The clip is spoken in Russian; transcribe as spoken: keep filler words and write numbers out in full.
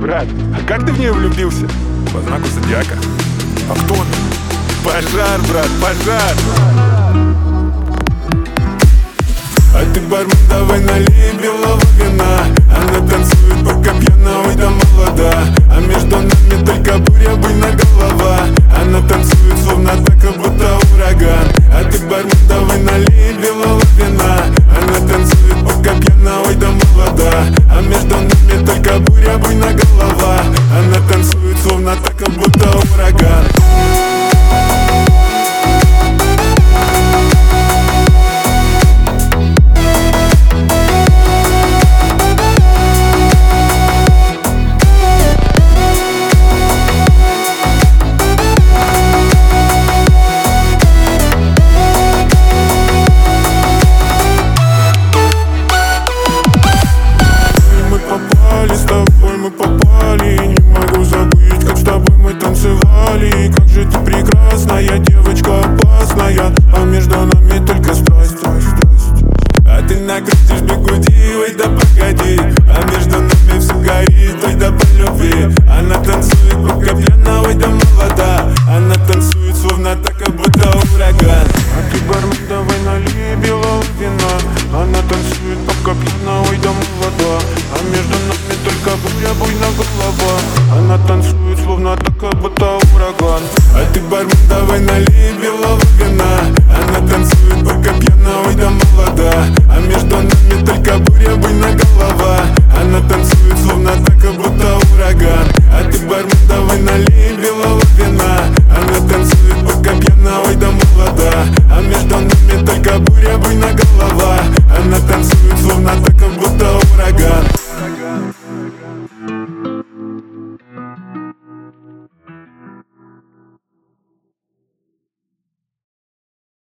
Брат, а как ты в нее влюбился? По знаку зодиака. А кто он? Пожар, брат, пожар. А ты, бармен, давай налей белого вина. Она танцует, пока пьяна, ой, да молода. А между нами только буря, буйна голова. Она танцует, словно так, как будто ураган. А ты, бармен, давай налей белого вина. Она танцует, пока пьяна, ой, да молода. А между нами только буря, буйна голова. Она танцует, словно так, как будто ураган. Мы попали, не могу забыть, как с тобой мы танцевали. Как же ты прекрасная, девочка опасная, а между нами только страсть, страсть, страсть. А ты накрутишь бигуди, ой, да погоди.